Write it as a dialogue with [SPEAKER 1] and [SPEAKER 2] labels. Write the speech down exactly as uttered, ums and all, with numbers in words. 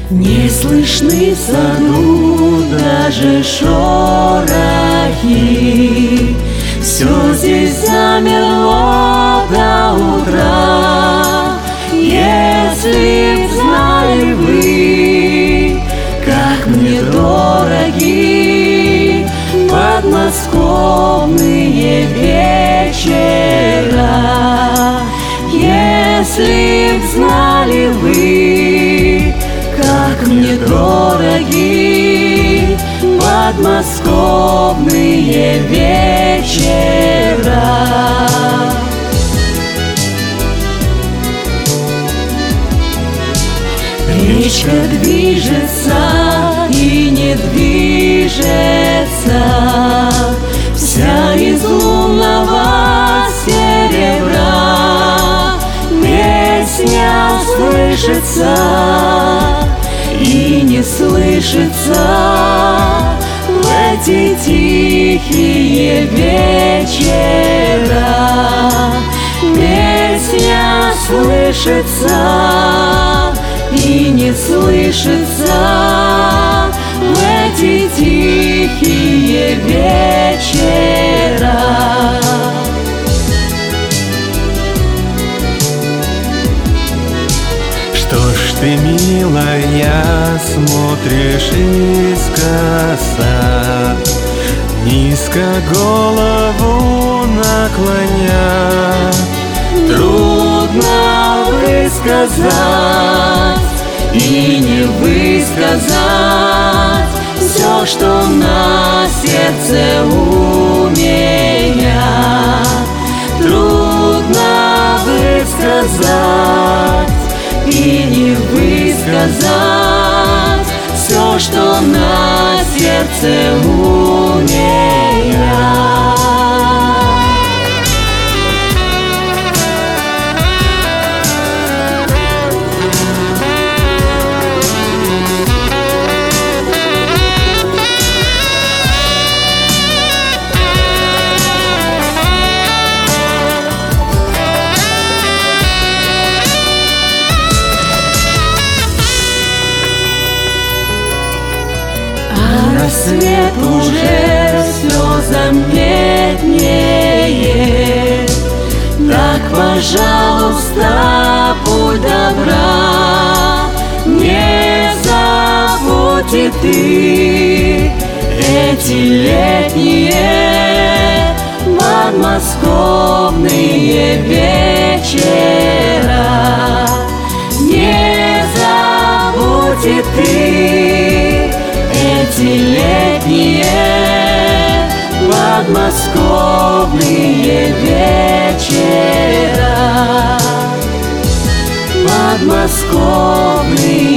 [SPEAKER 1] Не слышны в саду даже шорохи. Все здесь замерло до утра. Если б знали вы, как мне дороги подмосковные вечера. Если б знали вы, как мне дороги подмосковные вечера. Речка движется и не движется, вся из лунного серебра. Песня слышится и не слышится в эти тихие вечера. Песня слышится и не слышится в эти тихие вечера.
[SPEAKER 2] Что ж ты, милая, смотришь искоса, низко голову наклоня? Трудно высказать и не высказать все, что на сердце у меня. Трудно высказать и не высказать все, что на сердце у меня.
[SPEAKER 1] Рассвет уже все заметнее, так, пожалуйста, будь добра, не забудь и ты эти летние подмосковные вечера. Не забудь и ты эти летние подмосковные вечера. Подмосковные